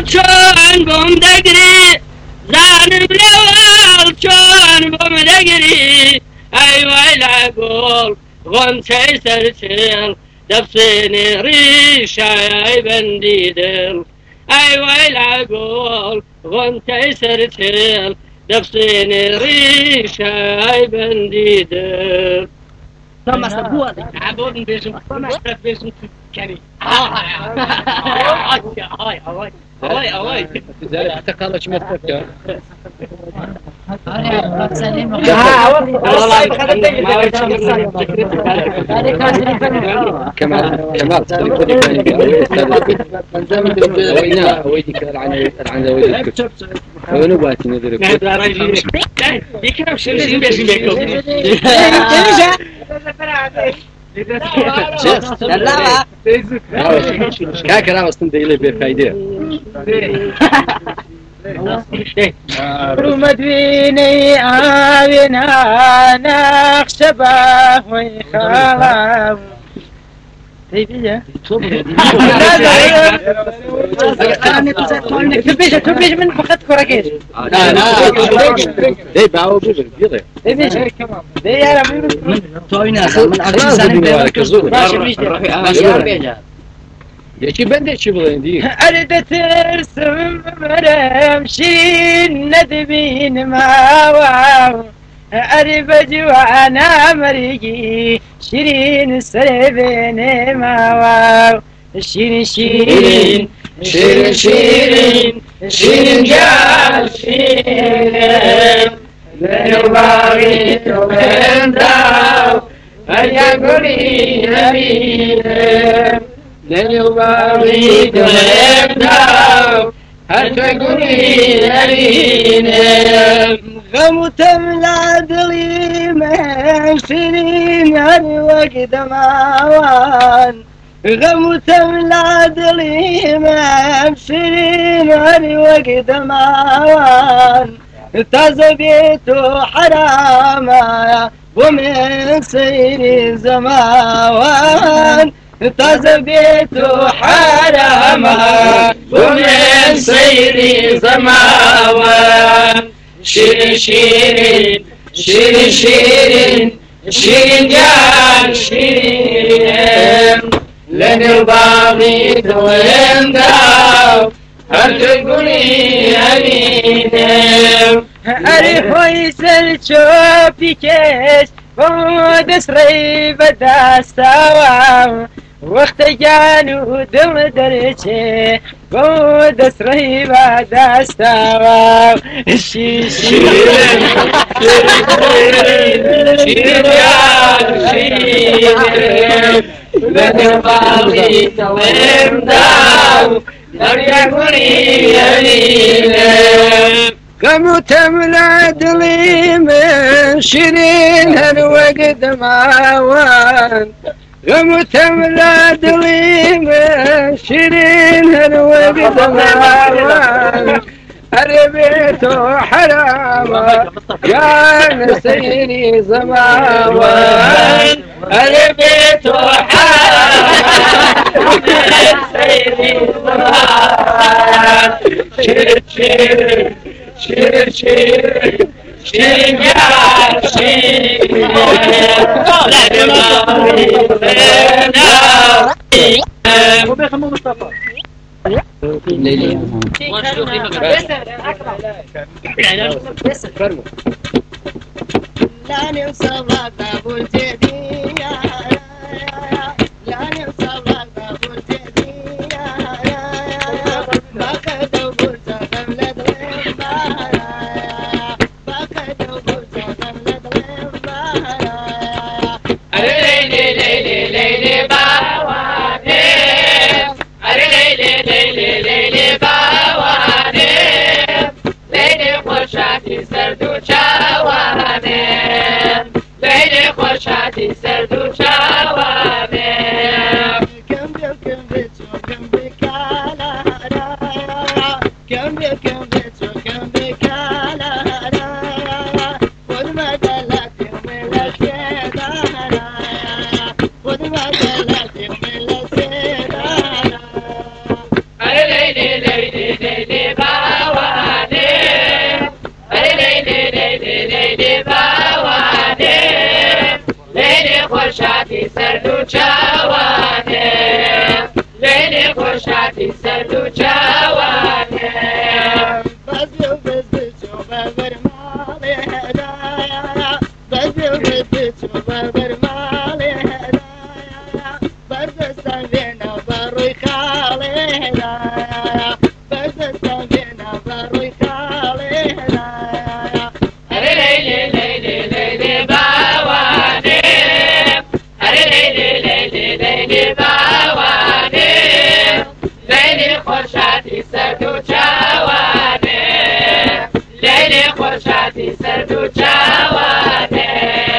چون بوم دگری زانم لول چون بوم دگری ای ویلا گل غنچه سرچل دفسینی ریشای بندی دل ای ویلا گل غنچه سرچل دفسینی ریشای بندی دل Thomas Abuad. عبود بيجم بيجم كريم هاي لذلك تقال شو متفكر كمال ويدك عن ويدك ونبات نذرك يكرم شيء بيجم بيكم كلام أصلا دليل بفائدة. مديني آبنا نخشبه ويخاف تبيجه تبيجه من فقط كراكيش ده باو بيجي تبيجه ده يا ربي توينا من أرجع يا بندي شو بغيندي أريد ترسم مرمشين ندبين ما أريد جوانا مريجي شيرين سربين ما شيرين شيرين شيرين شيرين شيرين جال شيرين لنبغي تبين داو أيا قولي نبيهم لنبغي تبين داو هتقولي نبيهم غمتم العدلي من سنين الوقت معوان غمتم العدلي من سنين الوقت معوان تزبيت حراما ومن سير زمان تزبيت حراما ومن سير زمان شيرين شيرين شيرين شيرين شيرين جال شيرين لنبغي توين داو هل تقولي أمينم أريح ويسل شوفي كيش ودس ريب داستاوام وقت جانو دم درجه ودس ريب داستاوام شيرين شيرين شيرين لنبغي توين داو يقولي يمينه كم تملى دلي من شيرين هالوقت معوان كم تملى دلي من شيرين هالوقت معوان البيت حرام يا نسيني زمان البيت حرام يا نسيني زمان شير شير شير شير شير يا شير ليلي لا نوصل باب الجدي لا نوصل باب الجدي ما قدوا قلت قبل ضرب ما قدوا قلت قبل ضرب ليلي ليلي ليلي باواني ليلي ليلي ليلي باواني ليلي خوشاتي سردو چاواني ليلي خوشاتي سردو چاواني كم بيتو كم بكالا كم بيتو كم بكالا خذ ما دلت يوم السيدة خذ ما دلت يوم السيدة ليلي ليلي ليلي چاوانێ بەزێ و بەزێ چۆ بە بەرماڵێ هەدایە بەزێ و بەزێ چۆ بە بەرماڵێ هەدایە بەردەستان بێنە بە ڕووی خاڵێ هەدایە بەردەستان بێنە بە ڕووی خاڵێ هەدایە هەرێ لەیلێ لەیلێ لەیلێ باوانێ هەرێ لەیلێ لەیلێ لەیلێ باوانێ لەیلێ خۆشحاتی سەرد و چاوانێ لەیلێ خۆشحاتی سەرد و چاوانێ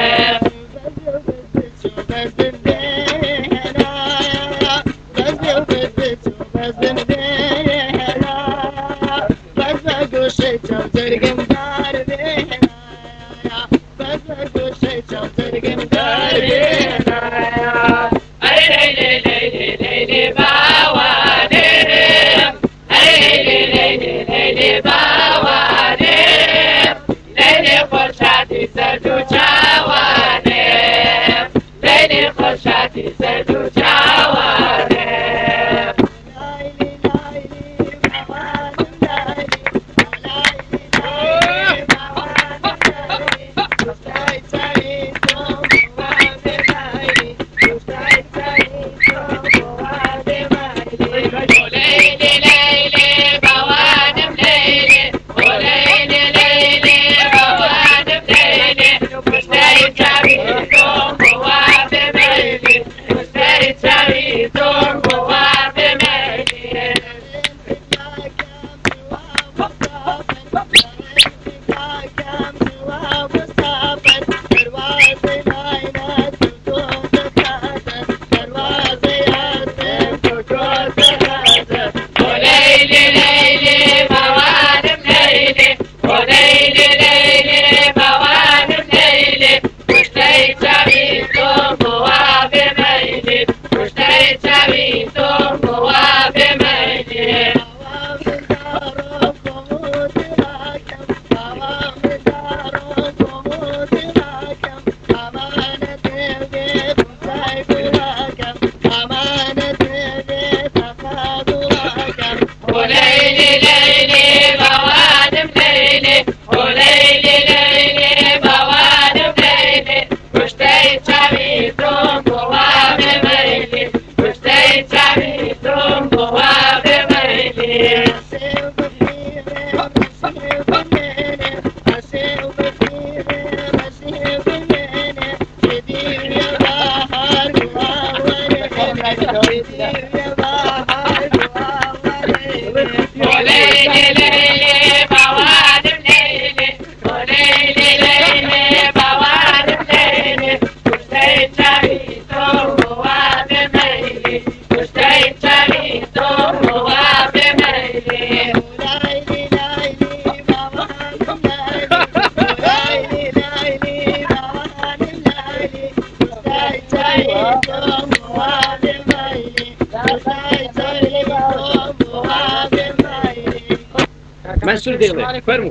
منصور ديلي فرمو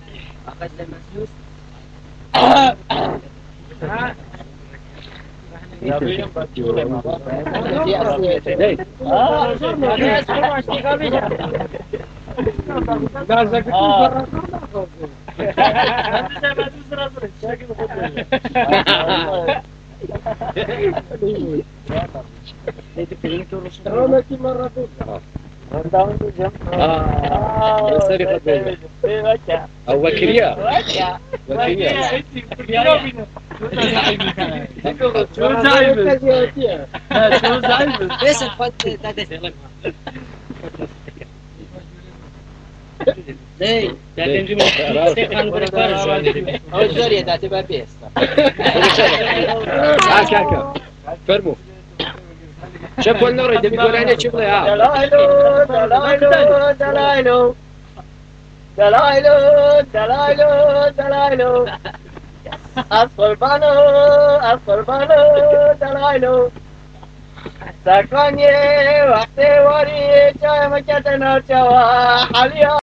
أو وكريا وكريا بس تفضل زي أول جارية تعتبر بيستا كاكا فرمو شافوا النور يدي بيقول عليه شوف لي دلايلو دلايلو دلايلو دلايلو دلايلو دلايلو القربانو دلايلو ساكاني وقت وري جاي مكتنا جوا حاليا